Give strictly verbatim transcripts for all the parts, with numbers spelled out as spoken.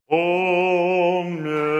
о мне.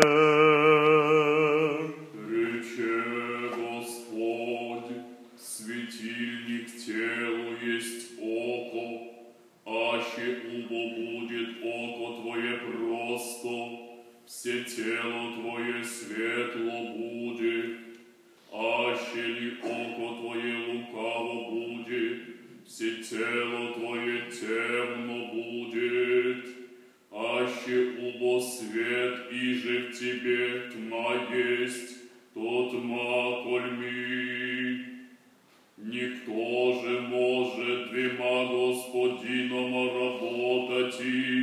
Рече Господь, светильник телу есть око, аще убо будет око Твое просто, все тело Твое светло будет, аще ли око Твое лукаво будет, все тело Твое темно будет, аще убо свет, иже в Тебе тьма есть, то тьма кольми. Никто же может двема господинам работать,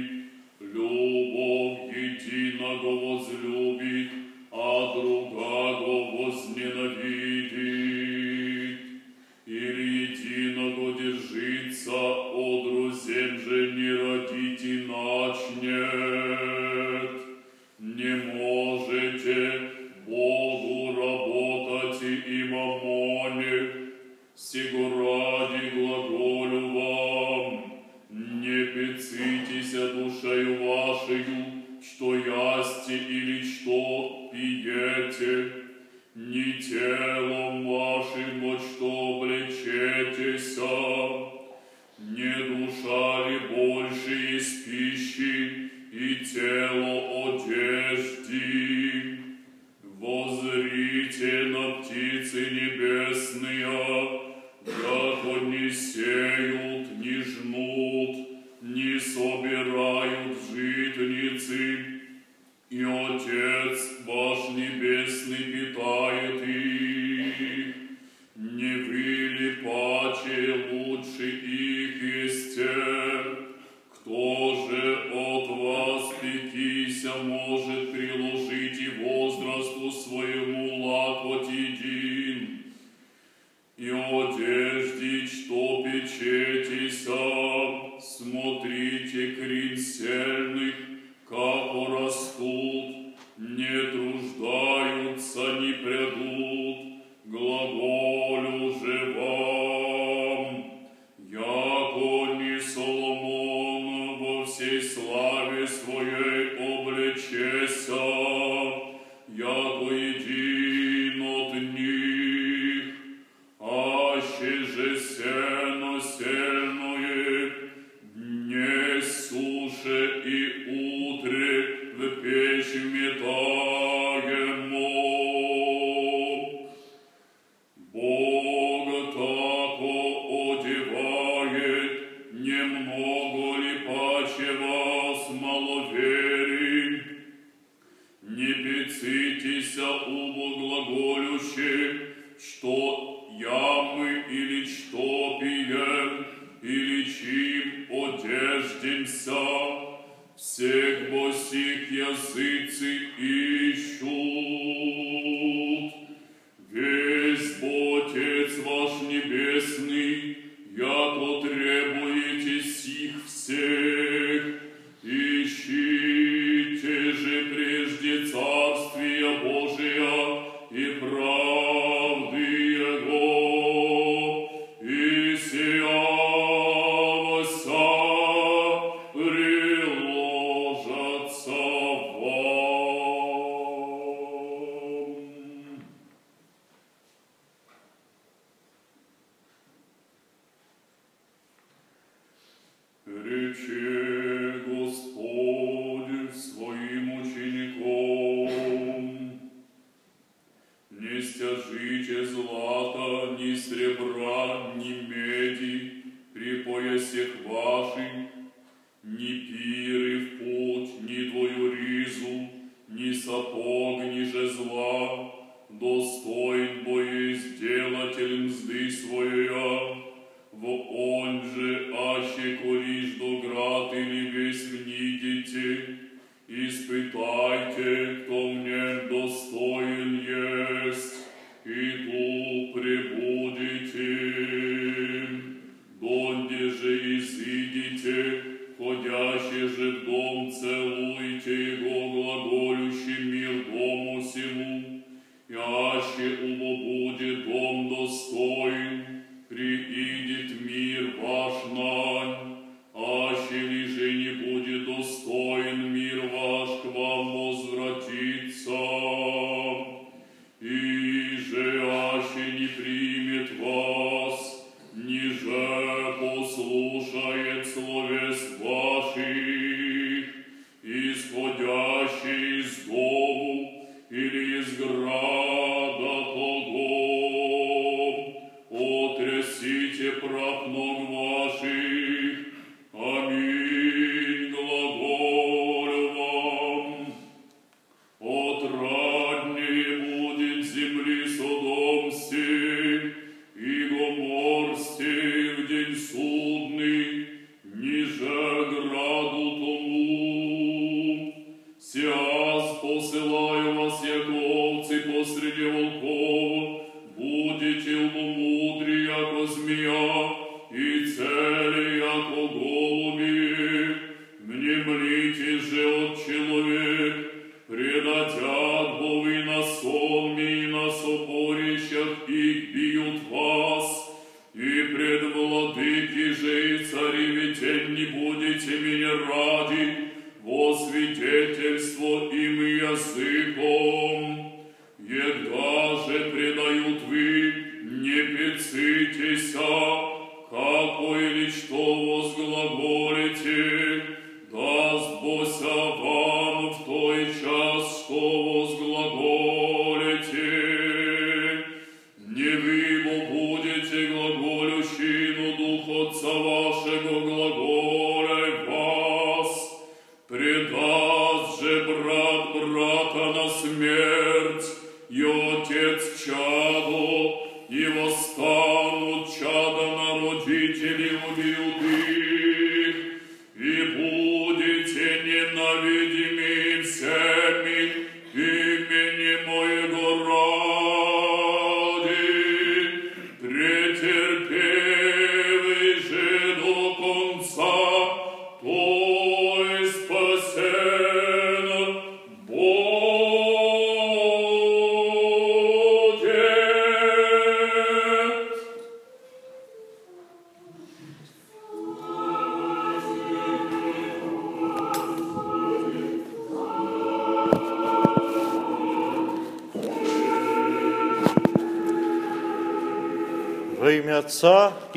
любовь единого возлюбит, а другого возненавидит. Или единого держится, о друзем же не родить начнет. Не можете Богу работать и мамоне, сего ради глаголю вам, не пецитеся душею вашею, что ясте или что пиете, ни телом вашим, вот что облечетеся, не душа ли больше из пищи и тело одежды. Возрите на птицы небесные, яко не сеют, не жнут, не собирают житницы, и Отец ваш Небесный питает их. Не вы ли паче лучше их есте? Кто же от вас пекися может приложить и возрасту своему лакоть един? И одежде, что печетеся, смотрите крин сельных, как растут, не труждаются, не прядут, глаголю же вам, яко не Соломон во всей славе своей облечеся, яко един от них, аще же сено сельное, дне суше и утре в печь метаемо. Бог тако одевает, немного ли паче вас маловерий? Не пецитеся убо глаголюще, что ямы или что пием, или чим одеждемся, всех босих языцы ищут. Весь Отец ваш Небесный, яко требуете сих всех, ищите же прежде Царствия Божия и правды Его, и сия вся приложатся вам. Рече Господь своим учеником: не стяжите злата, ни сребра, ни меди при поясах ваших, ни пиры в путь, ни твою ризу, ни сапог, ни жезла, достоин боеизделатель мзды своя. В он же, аще колишь до град или весь внидите, испытайте, кто мне достоин есть, и ту пребудете. Донде же изыдите, ходящие же в дом, целуйте его, глаголющий мир дому сему, и аще убо будет дом достоин, приидет мир ваш нань, аще ли же не будет достоин мир ваш, посылаю вас, яко овцы посреди волков, будете умудри, яко змея, и цели, яко голуби. Мнемлите же от человек, предадят бовы на сонме и на сопорищах их бьют вас, и пред владыки же и цари виден не будете меня ради, во свидетельство им языком. Егда же предают вы, не пецитеся, какой ли что возглаголите, даст Бося вам в той час, что возглаголите. Не вы бо будете глаголющи, но Дух Отца вашего глаголя вас. Предаст же брат брата на смерть, и отец чадо, и восстанут чада на родителей убьют их, и будете ненавидимы всеми имени моего ради. Претерпевый же до конца, той спасен будет. Во имя Отца